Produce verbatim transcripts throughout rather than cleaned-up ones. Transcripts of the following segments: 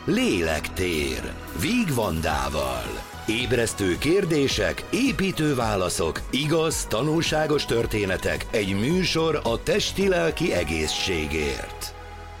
Lélektér, Víg Vandával. Ébresztő kérdések, építő válaszok, igaz, tanulságos történetek, egy műsor a testi-lelki egészségért.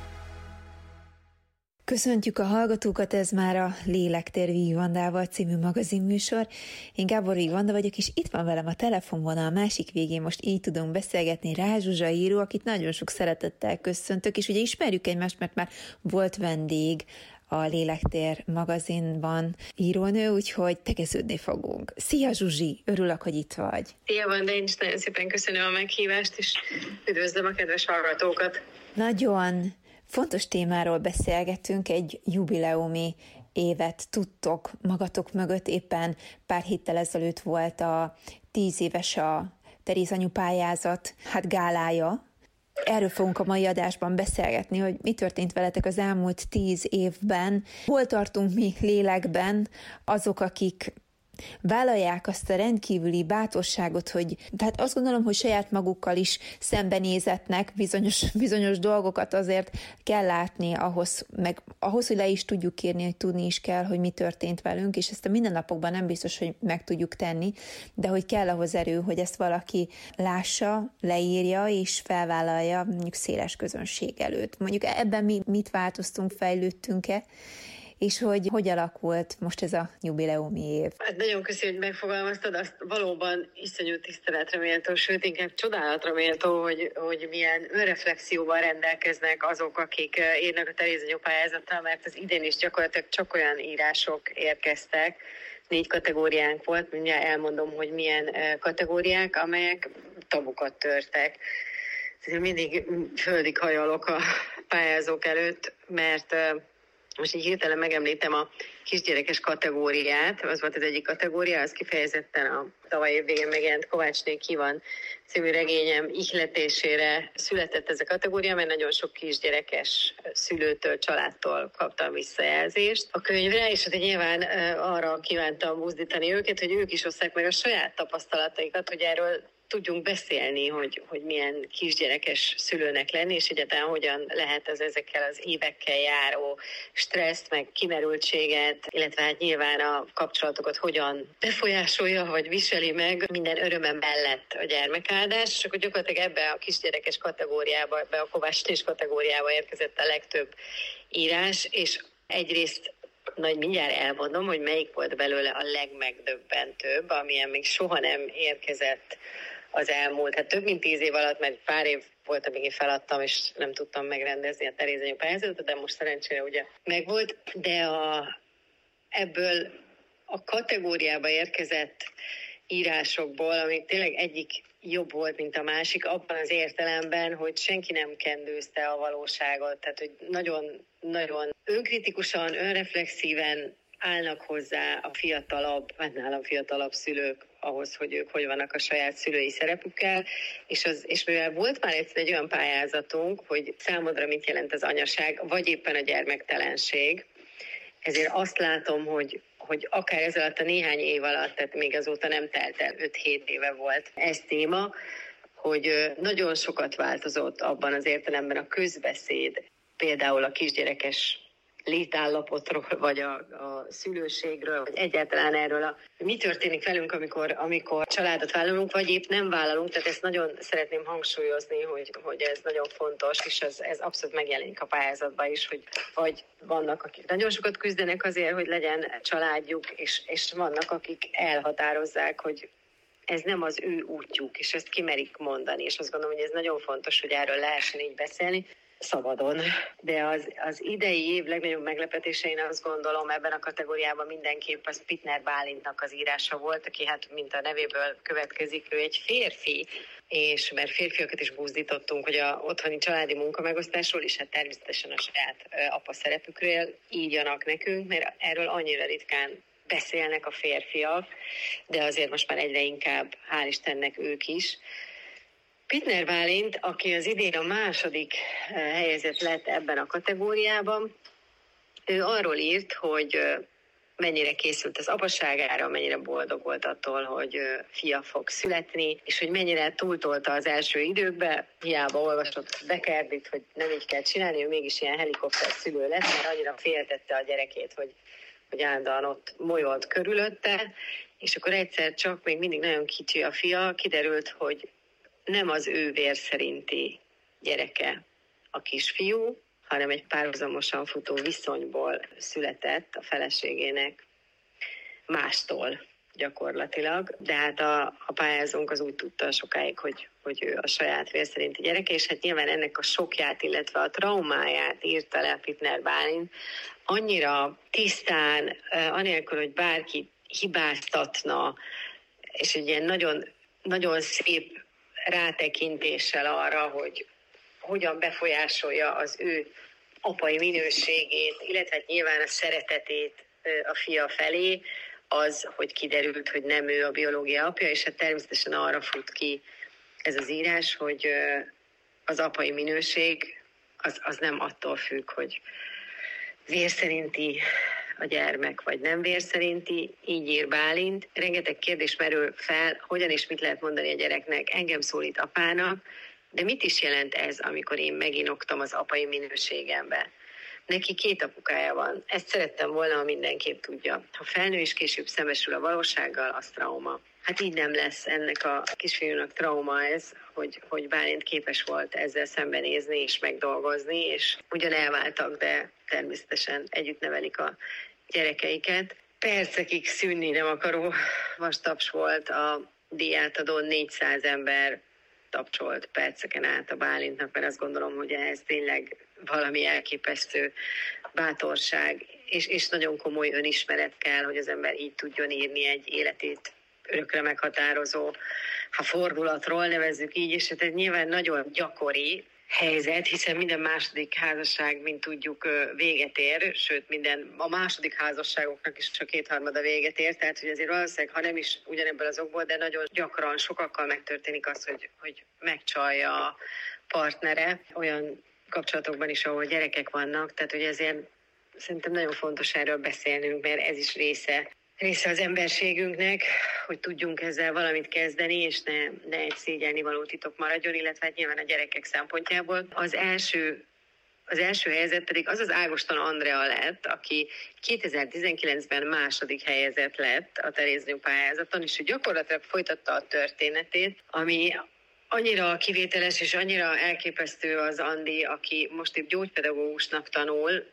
Köszöntjük a hallgatókat, ez már a Lélektér Víg Vandával című magazinműsor. Én Gábor Víg Vanda vagyok, és itt van velem a telefonvonal másik végén, most így tudunk beszélgetni, Rázs Zsuzsa író, akit nagyon sok szeretettel köszöntök, és ugye ismerjük egymást, mert már volt vendég a Lélektér magazinban írónő, úgyhogy tegeződni fogunk. Szia Zsuzsi, örülök, hogy itt vagy. Szia Vanda, én is nagyon szépen köszönöm a meghívást, és üdvözlöm a kedves hallgatókat. Nagyon fontos témáról beszélgetünk, egy jubileumi évet tudtok magatok mögött, éppen pár héttel ezelőtt volt a tíz éves a Teréz anyu pályázat, hát gálája. Erről fogunk a mai adásban beszélgetni, hogy mi történt veletek az elmúlt tíz évben, hol tartunk mi lélekben azok, akik vállalják azt a rendkívüli bátorságot, hogy tehát azt gondolom, hogy saját magukkal is szembenézetnek bizonyos, bizonyos dolgokat azért kell látni ahhoz, meg ahhoz, hogy le is tudjuk írni, hogy tudni is kell, hogy mi történt velünk, és ezt a mindennapokban nem biztos, hogy meg tudjuk tenni, de hogy kell ahhoz erő, hogy ezt valaki lássa, leírja és felvállalja mondjuk széles közönség előtt. Mondjuk ebben mi mit változtunk, fejlődtünk-e, és hogy hogy alakult most ez a jubileumi év? Hát nagyon köszönöm, hogy megfogalmaztad, azt valóban iszonyú tiszteletre méltó, sőt inkább csodálatra méltó, hogy, hogy milyen önreflexióval rendelkeznek azok, akik írnak a Teréz anyu pályázattal, mert az idén is gyakorlatilag csak olyan írások érkeztek, négy kategóriánk volt, mindjárt elmondom, hogy milyen kategóriák, amelyek tabukat törtek. Mindig földig hajolok a pályázók előtt, mert most így hirtelen megemlítem a kisgyerekes kategóriát, az volt az egyik kategória, az kifejezetten a tavaly év végén megjelent Kovácsné ki van című regényem ihletésére született ez a kategória, mert nagyon sok kisgyerekes szülőtől, családtól kaptam visszajelzést a könyvre, és hát nyilván arra kívántam buzdítani őket, hogy ők is osszák meg a saját tapasztalataikat, hogy erről tudjunk beszélni, hogy, hogy milyen kisgyerekes szülőnek lenni, és egyáltalán hogyan lehet az ezekkel az évekkel járó stresszt, meg kimerültséget, illetve hát nyilván a kapcsolatokat hogyan befolyásolja, vagy viseli meg minden öröme mellett a gyermekáldás, és akkor gyakorlatilag ebbe a kisgyerekes kategóriába, ebbe a Kovácsnés kategóriába érkezett a legtöbb írás, és egyrészt nagy mindjárt elmondom, hogy melyik volt belőle a legmegdöbbentőbb, amilyen még soha nem érkezett az elmúlt, hát több mint tíz év alatt, mert pár év volt, amíg én feladtam, és nem tudtam megrendezni a Teréz anyu pályázatot, de most szerencsére ugye megvolt, de a, ebből a kategóriába érkezett írásokból, amik tényleg egyik jobb volt, mint a másik, abban az értelemben, hogy senki nem kendőzte a valóságot, tehát hogy nagyon, nagyon önkritikusan, önreflexíven állnak hozzá a fiatalabb, hát nálam fiatalabb szülők ahhoz, hogy ők hogy vannak a saját szülői szerepükkel, és, az, és mivel volt már egyszer egy olyan pályázatunk, hogy számodra mit jelent az anyaság, vagy éppen a gyermektelenség, ezért azt látom, hogy, hogy akár ez alatt a néhány év alatt, tehát még azóta nem telt el, öt-hét éve volt ez téma, hogy nagyon sokat változott abban az értelemben a közbeszéd, például a kisgyerekes létállapotról, vagy a, a szülőségről, vagy egyáltalán erről, a, mi történik velünk, amikor, amikor családot vállalunk, vagy épp nem vállalunk, tehát ezt nagyon szeretném hangsúlyozni, hogy, hogy ez nagyon fontos, és ez, ez abszolút megjelenik a pályázatban is, hogy vagy vannak, akik nagyon sokat küzdenek azért, hogy legyen családjuk, és, és vannak, akik elhatározzák, hogy ez nem az ő útjuk, és ezt kimerik mondani, és azt gondolom, hogy ez nagyon fontos, hogy erről lehessen így beszélni, szabadon. De az, az idei év legnagyobb meglepetése, én azt gondolom, ebben a kategóriában mindenképp az Pittner Bálintnak az írása volt, aki hát mint a nevéből következik, ő egy férfi, és mert férfiakat is buzdítottunk, hogy a otthoni családi munkamegosztásról, és hát természetesen a saját apa szerepükről írjanak nekünk, mert erről annyira ritkán beszélnek a férfiak, de azért most már egyre inkább, hál' Istennek ők is. Pittner Bálint, aki az idén a második helyezett lett ebben a kategóriában, ő arról írt, hogy mennyire készült az apaságára, mennyire boldog volt attól, hogy fia fog születni, és hogy mennyire túltolta az első időkbe. Hiába olvasott Dekerdit, hogy nem így kell csinálni, ő mégis ilyen helikopter szülő lett, mert annyira féltette a gyerekét, hogy, hogy állandóan ott molyolt körülötte, és akkor egyszer csak, még mindig nagyon kicsi a fia, kiderült, hogy nem az ő vér szerinti gyereke a kisfiú, hanem egy párhuzamosan futó viszonyból született a feleségének mástól gyakorlatilag. De hát a, a pályázónk az úgy tudta sokáig, hogy, hogy ő a saját vér szerinti gyereke, és hát nyilván ennek a sokját, illetve a traumáját írta le Pittner Bálint annyira tisztán, anélkül, hogy bárki hibáztatna, és egy ilyen nagyon, nagyon szép rátekintéssel arra, hogy hogyan befolyásolja az ő apai minőségét, illetve nyilván a szeretetét a fia felé, az, hogy kiderült, hogy nem ő a biológia apja, és hát természetesen arra fut ki ez az írás, hogy az apai minőség az, az nem attól függ, hogy vér szerinti a gyermek, vagy nem vér szerinti, így ír Bálint. Rengeteg kérdés merül fel, hogyan és mit lehet mondani a gyereknek, engem szólít apának, de mit is jelent ez, amikor én meginoktam az apai minőségembe? Neki két apukája van. Ezt szerettem volna, ha mindenképp tudja. Ha felnő és később szembesül a valósággal, az trauma. Hát így nem lesz ennek a kisfiúnak trauma ez, hogy, hogy Bálint képes volt ezzel szembenézni és megdolgozni, és ugyan elváltak, de természetesen együtt nevelik a gyerekeiket. Percekig szűnni nem akaró vastaps volt a díjátadón, négyszáz ember tapcsolt perceken át a Bálintnak, mert azt gondolom, hogy ez tényleg valami elképesztő bátorság, és, és nagyon komoly önismeret kell, hogy az ember így tudjon írni egy életét örökre meghatározó, ha fordulatról nevezzük így, és ez nyilván nagyon gyakori helyzet, hiszen minden második házasság, mint tudjuk, véget ér, sőt minden, a második házasságoknak is csak kétharmada véget ér, tehát hogy azért valószínűleg, ha nem is ugyanebből az okból, de nagyon gyakran sokakkal megtörténik az, hogy, hogy megcsalja a partnere olyan kapcsolatokban is, ahol gyerekek vannak, tehát hogy ezért szerintem nagyon fontos erről beszélnünk, mert ez is része része az emberségünknek, hogy tudjunk ezzel valamit kezdeni, és ne, ne egy szégyelnivaló titok maradjon, illetve hát nyilván a gyerekek szempontjából. Az első, az első helyzet pedig az az Ágoston Andrea lett, aki kétezer-tizenkilencben második helyezett lett a Therese pályázaton, és ő gyakorlatilag folytatta a történetét, ami annyira kivételes és annyira elképesztő az Andi, aki most épp gyógypedagógusnak tanul,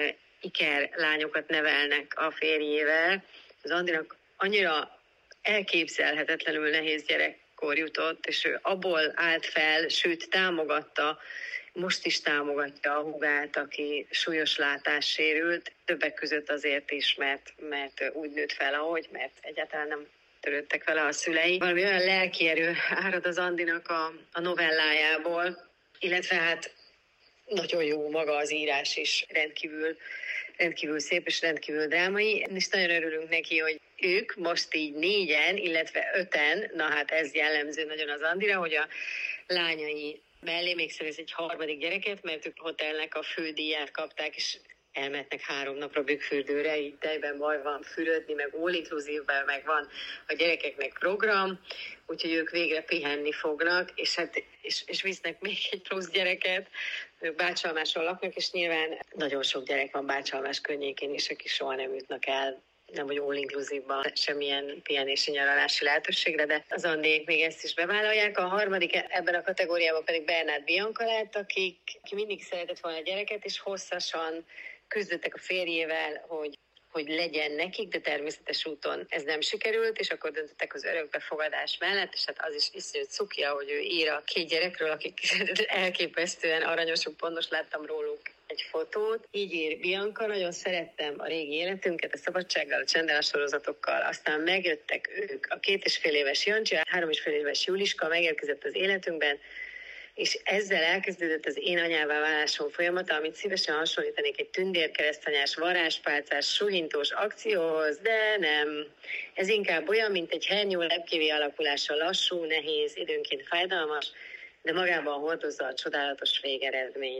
iker lányokat nevelnek a férjével. Az Andinak annyira elképzelhetetlenül nehéz gyerekkor jutott, és ő abból állt fel, sőt támogatta, most is támogatja a húgát, aki súlyos látássérült, többek között azért is, mert, mert úgy nőtt fel, ahogy, mert egyáltalán nem törődtek vele a szülei. Valami olyan lelkierő árad az Andinak a, a novellájából, illetve hát nagyon jó maga az írás is, rendkívül, rendkívül szép és rendkívül drámai, és nagyon örülünk neki, hogy ők most így négyen, illetve öten, na hát ez jellemző nagyon az Andira, hogy a lányai mellé még szerez egy harmadik gyereket, mert ők hotelnek a fődíját kapták, és elmehetnek három napra Bükkfürdőre, így tejben baj van fürödni, meg all-inclusive-ben, meg van a gyerekeknek program, úgyhogy ők végre pihenni fognak, és, hát, és, és visznek még egy plusz gyereket, ők Bácsalmáson laknak, és nyilván nagyon sok gyerek van Bácsalmás környékén is, akik soha nem jutnak el, nem vagy all-inclusive-ban semmilyen pihenési nyaralási lehetőségre, de az Andék még ezt is bevállalják. A harmadik ebben a kategóriában pedig Bernát Bianca lett, akik, aki mindig szeretett volna a gyereket, és hosszasan küzdöttek a férjével, hogy, hogy legyen nekik, de természetes úton ez nem sikerült, és akkor döntöttek az örökbefogadás mellett, és hát az is iszonyú cukja, hogy ő ír a két gyerekről, akik elképesztően aranyosok, pont most láttam róluk egy fotót. Így ír Bianca, nagyon szerettem a régi életünket, a Szabadsággal, a Csendben sorozatokkal, aztán megjöttek ők, a két és fél éves Jancsi, a három és fél éves Juliska megérkezett az életünkben, és ezzel elkezdődött az én anyává válásom folyamata, amit szívesen hasonlítanék egy tündérkeresztanyás, varázspálcás, suhintós akcióhoz, de nem. Ez inkább olyan, mint egy hernyó lepkévé alakulása, lassú, nehéz, időnként fájdalmas, de magában hordozza a csodálatos végeredményt.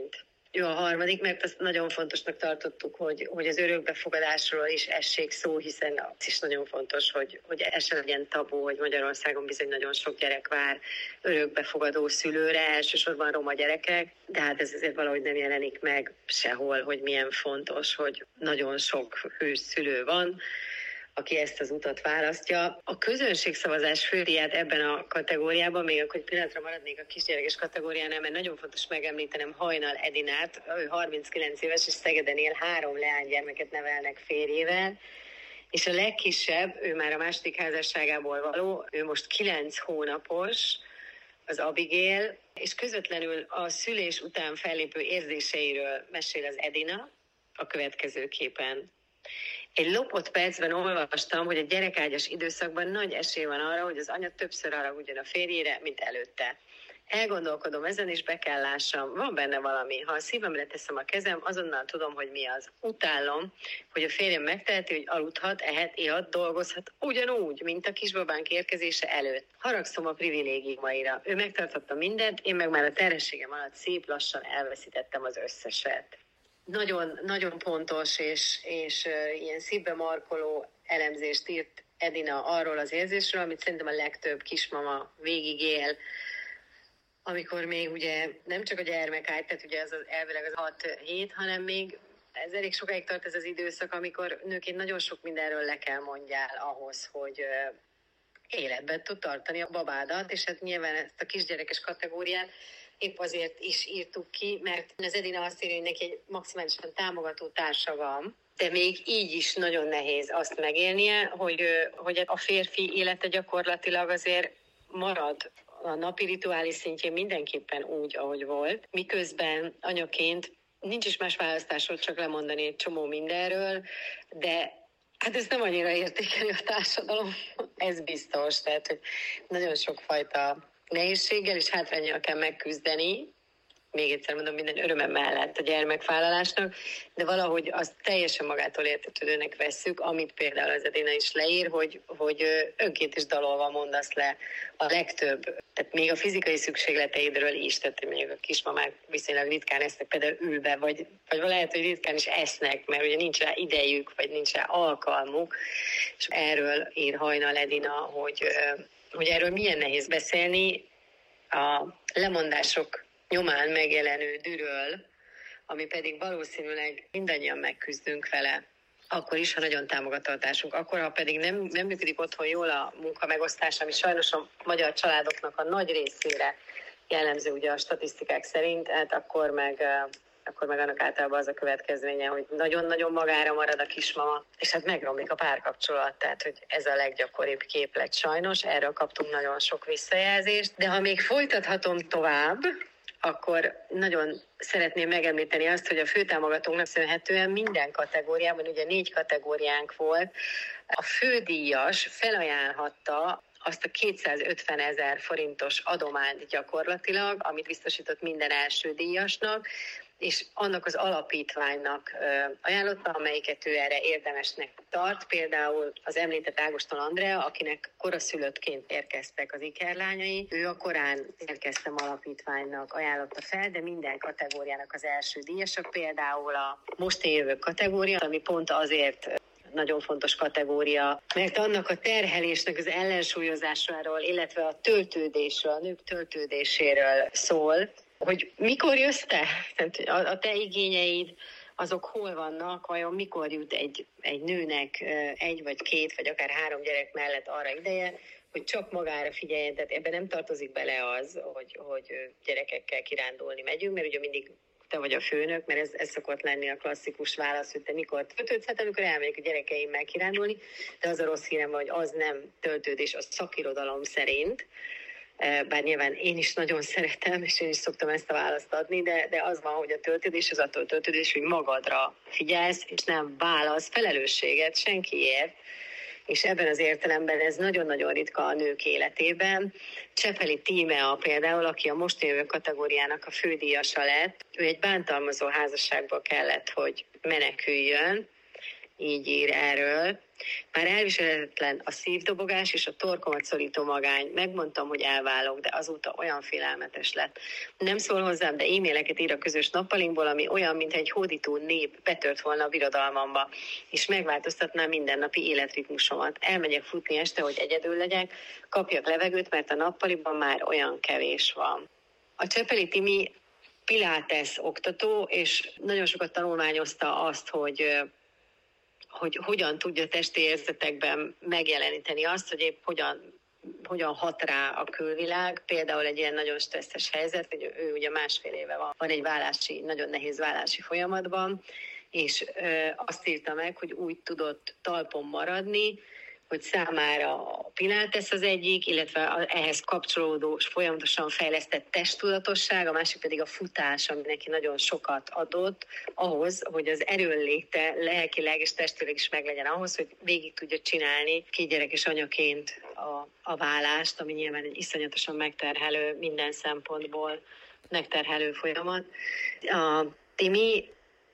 Ő a harmadik, mert azt nagyon fontosnak tartottuk, hogy, hogy az örökbefogadásról is essék szó, hiszen az is nagyon fontos, hogy, hogy ez se legyen tabu, hogy Magyarországon bizony nagyon sok gyerek vár örökbefogadó szülőre, elsősorban roma gyerekek, de hát ez azért valahogy nem jelenik meg sehol, hogy milyen fontos, hogy nagyon sok hős szülő van, aki ezt az utat választja. A közönségszavazás fődíját ebben a kategóriában, még akkor pillanatra maradnék a kisgyerekes kategóriánál, mert nagyon fontos megemlítenem Hajnal Edinát, ő harminckilenc éves, és Szegeden él, három leánygyermeket nevelnek férjével, és a legkisebb, ő már a második házasságából való, ő most kilenc hónapos, az Abigail, és közvetlenül a szülés után fellépő érzéseiről mesél az Edina a következő képen. Egy lopott percben olvastam, hogy a gyerekágyas időszakban nagy esély van arra, hogy az anya többször haragudjon a férjére, mint előtte. Elgondolkodom ezen, és be kell lássam, van benne valami. Ha a szívemre teszem a kezem, azonnal tudom, hogy mi az. Utálom, hogy a férjem megteheti, hogy aludhat, ehet, ihat, dolgozhat ugyanúgy, mint a kisbabánk érkezése előtt. Haragszom a privilégiumaira. Ő megtartotta mindent, én meg már a terhességem alatt szép lassan elveszítettem az összeset. Nagyon, nagyon pontos és, és uh, ilyen szívbe markoló elemzést írt Edina arról az érzésről, amit szerintem a legtöbb kismama végigél, amikor még ugye nem csak a gyermekágy, tehát ugye az, az elvileg az hat hét, hanem még ez elég sokáig tart ez az időszak, amikor nőként nagyon sok mindenről le kell mondjál ahhoz, hogy uh, életben tud tartani a babádat, és hát nyilván ezt a kisgyerekes kategóriát épp azért is írtuk ki, mert az Edina azt írja, hogy neki egy maximálisan támogató társa van, de még így is nagyon nehéz azt megélnie, hogy, hogy a férfi élete gyakorlatilag azért marad a napi rituális szintjén mindenképpen úgy, ahogy volt, miközben anyaként nincs is más választásod, csak lemondani egy csomó mindenről, de hát ez nem annyira értékeli a társadalom, ez biztos, tehát hogy nagyon sokfajta nehézséggel és hátránnyal kell megküzdeni, még egyszer mondom, minden öröme mellett a gyermekvállalásnak, de valahogy azt teljesen magától értetődőnek vesszük, amit például az Edina is leír, hogy, hogy önként is dalolva mondasz le a legtöbb, tehát még a fizikai szükségleteidről is, tehát mondjuk a kismamák viszonylag ritkán esznek például ülve, vagy, vagy lehet, hogy ritkán is esznek, mert ugye nincs rá idejük, vagy nincs rá alkalmuk, és erről ír Hajnal Edina, hogy hogy erről milyen nehéz beszélni a lemondások nyomán megjelenő dűről, ami pedig valószínűleg mindannyian megküzdünk vele, akkor is, ha nagyon támogató a társunk. Akkor, ha pedig nem, nem működik otthon jól a munkamegosztás, ami sajnos a magyar családoknak a nagy részére jellemző ugye a statisztikák szerint, hát akkor meg... akkor meg annak általában az a következménye, hogy nagyon-nagyon magára marad a kismama, és hát megromlik a párkapcsolat, tehát hogy ez a leggyakoribb képlet sajnos, erről kaptunk nagyon sok visszajelzést, de ha még folytathatom tovább, akkor nagyon szeretném megemlíteni azt, hogy a főtámogatónknak köszönhetően minden kategóriában, ugye négy kategóriánk volt, a fődíjas felajánlhatta azt a kétszázötven ezer forintos adományt gyakorlatilag, amit biztosított minden első díjasnak, és annak az alapítványnak ajánlotta, amelyiket ő erre érdemesnek tart. Például az említett Ágoston Andrea, akinek koraszülöttként érkeztek az ikerlányai, ő a korán érkeztem alapítványnak ajánlotta fel, de minden kategóriának az első díjasa, például a most jövő kategória, ami pont azért nagyon fontos kategória, mert annak a terhelésnek az ellensúlyozásáról, illetve a töltődésről, a nők töltődéséről szól, hogy mikor jössz te? Tehát a te igényeid, azok hol vannak, vajon mikor jut egy, egy nőnek egy vagy két, vagy akár három gyerek mellett arra ideje, hogy csak magára figyeljen, tehát ebben nem tartozik bele az, hogy, hogy gyerekekkel kirándulni megyünk, mert ugye mindig te vagy a főnök, mert ez, ez szokott lenni a klasszikus válasz, hogy te mikor töltődsz, hát amikor elmegyek a gyerekeimmel kirándulni, de az a rossz hírem, hogy az nem töltődés a szakirodalom szerint, bár nyilván én is nagyon szeretem, és én is szoktam ezt a választ adni, de, de az van, hogy a töltődés az attól töltődés, hogy magadra figyelsz, és nem válasz felelősséget senkiért, és ebben az értelemben ez nagyon-nagyon ritka a nők életében. Csepeli Tímea például, aki a most jövő kategóriának a fődíjasa lett, ő egy bántalmazó házasságból kellett, hogy meneküljön, így ír erről. Már elviselhetetlen a szívdobogás és a torkomat szorító magány. Megmondtam, hogy elválok, de azóta olyan félelmetes lett. Nem szól hozzám, de e-maileket ír a közös nappalinkból, ami olyan, mintha egy hódító nép betört volna a birodalmamba, és megváltoztatná mindennapi életritmusomat. Elmegyek futni este, hogy egyedül legyek, kapjak levegőt, mert a nappaliban már olyan kevés van. A Csepeli Timi pilates oktató, és nagyon sokat tanulmányozta azt, hogy hogy hogyan tudja testi érzetekben megjeleníteni azt, hogy épp hogyan, hogyan hat rá a külvilág. Például egy ilyen nagyon stresszes helyzet, hogy ő ugye másfél éve van, van egy vállási, nagyon nehéz vállási folyamatban, és ö, azt írta meg, hogy úgy tudott talpon maradni, hogy számára a pilates az egyik, illetve ehhez kapcsolódó, folyamatosan fejlesztett testtudatosság, a másik pedig a futás, ami neki nagyon sokat adott ahhoz, hogy az erőnléte lelkileg és testileg is meglegyen ahhoz, hogy végig tudja csinálni két gyerekes anyaként a, a vállást, ami nyilván egy iszonyatosan megterhelő, minden szempontból megterhelő folyamat. A Timi,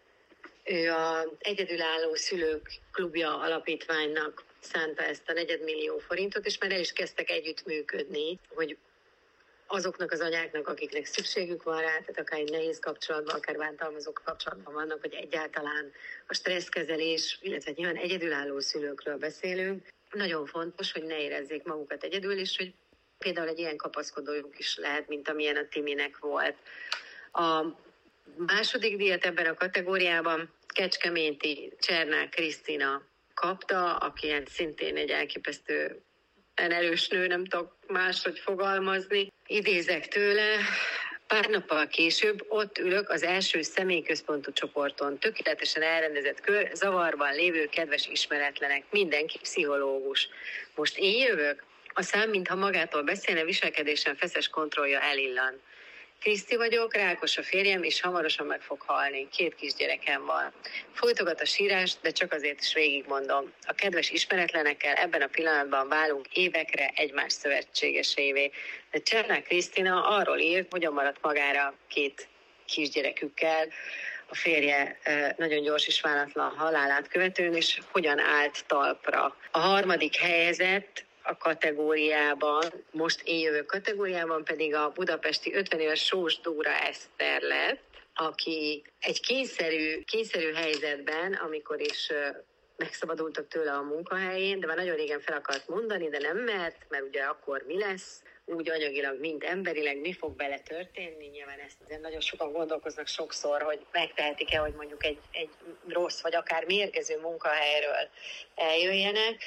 ő az Egyedülálló Szülők Klubja alapítványnak szánta ezt a negyedmillió forintot, és már el is kezdtek együttműködni, hogy azoknak az anyáknak, akiknek szükségük van rá, tehát akár egy nehéz kapcsolatban, akár bántalmazók kapcsolatban vannak, vagy egyáltalán a stresszkezelés, illetve nyilván egyedülálló szülőkről beszélünk, nagyon fontos, hogy ne érezzék magukat egyedül, és hogy például egy ilyen kapaszkodójuk is lehet, mint amilyen a Timinek volt. A második díjat ebben a kategóriában kecskeméti Csernák Krisztina kapta, aki szintén egy elképesztő erős nő, nem tudok máshogy fogalmazni. Idézek tőle, pár nappal később ott ülök az első személyközpontú csoporton, tökéletesen elrendezett kör, zavarban lévő kedves ismeretlenek, mindenki pszichológus. Most én jövök? A szám, mintha magától beszélne, viselkedésen feszes kontrollja elillan. Kriszti vagyok, rákos a férjem, és hamarosan meg fog halni. Két kisgyerekem van. Folytogat a sírás, de csak azért is végigmondom. A kedves ismeretlenekkel ebben a pillanatban válunk évekre egymás szövetségesévé. De Csernák Krisztina arról írt, hogyan maradt magára két kisgyerekükkel, a férje nagyon gyors és váratlan halálát követően, és hogyan állt talpra. A harmadik helyezett a kategóriában, most én jövök kategóriában pedig a budapesti ötven éves Sós Dóra Eszter lett, aki egy kényszerű, kényszerű helyzetben, amikor is megszabadultak tőle a munkahelyén, de már nagyon régen fel akart mondani, de nem mert, mert ugye akkor mi lesz, úgy anyagilag, mint emberileg, mi fog bele történni. Nyilván ezt azért nagyon sokan gondolkoznak sokszor, hogy megtehetik-e, hogy mondjuk egy, egy rossz, vagy akár mérgező munkahelyről eljöjjenek.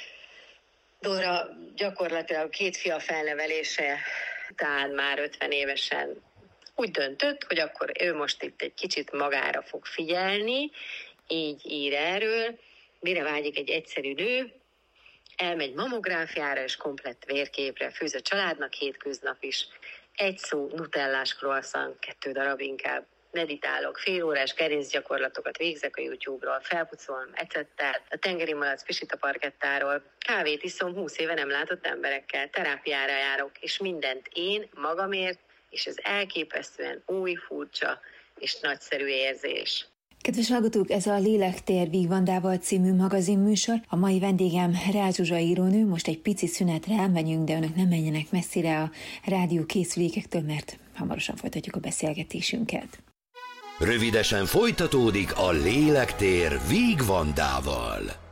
Dóra gyakorlatilag két fia felnevelése után már ötven évesen úgy döntött, hogy akkor ő most itt egy kicsit magára fog figyelni, így ír erről, mire vágyik egy egyszerű nő, elmegy mamográfiára és komplett vérképre, főz a családnak hétköznap is. Egy szó nutellás croissant, kettő darab inkább. Meditálok, félórás gerincgyakorlatokat végzek a YouTube-ról, felpucolom ecettel, a tengeri malac pisít a parkettáról, kávét iszom húsz éve nem látott emberekkel, terápiára járok, és mindent én magamért, és ez elképesztően új, furcsa és nagyszerű érzés. Kedves hallgatók, ez a Lélektér Víg Vandával című magazinműsor. A mai vendégem Rácz Zsuzsa írónő, most egy pici szünetre elmegyünk, de önök nem menjenek messzire a rádió készülékektől, mert hamarosan folytatjuk a beszélgetésünket. Rövidesen folytatódik a Lélektér Víg Vandával.